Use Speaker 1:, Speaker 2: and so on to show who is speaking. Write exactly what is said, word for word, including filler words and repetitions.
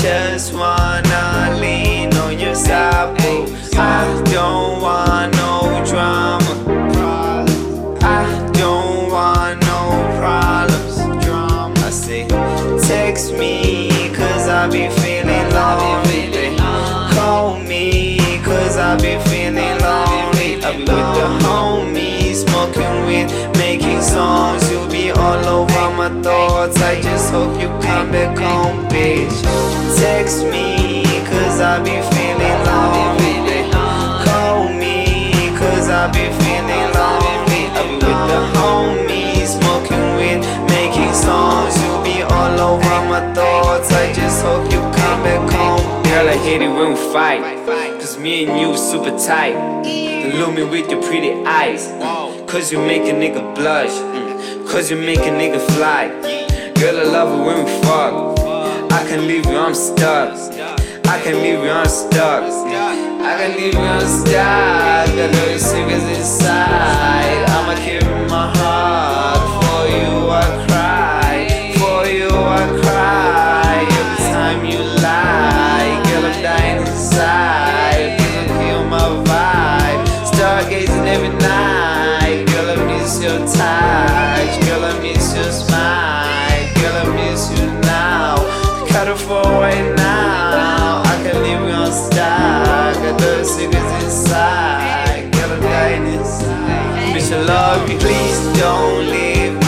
Speaker 1: just wanna lean on your side, boo. I don't want no drama. I don't want no problems. I say, text me, cause I be feeling lonely. Call me, cause I be feeling lonely. I be with the homies, smoking weed, making songs. You'll be all over my thoughts. I just hope you come back home, bitch. Text me, cause I be feeling lonely. Call me, cause I be feeling lonely. I be with the homies, smoking weed, making songs. You'll be all over my thoughts. I just hope you come back home. Girl, I hate it when we fight, cause me and you super tight. Lure me with your pretty eyes, cause you make a nigga blush, cause you make a nigga fly. Girl, I love it when we fuck. I can leave you, I'm stuck. I can leave you, I'm stuck. I can leave you, I'm stuck. Got little secrets inside. I'ma carry my heart. For you I cry, for you I cry. Every time you lie, girl, I'm dying inside. You kill my vibe. Stargazing every night. Girl, I miss your touch. Girl, I miss your smile. Girl, I miss you now. Cut it for right now. I can leave you unstuck. Got the secrets inside. Girl, I'm dying inside. Bitch, I love you. Please don't leave me.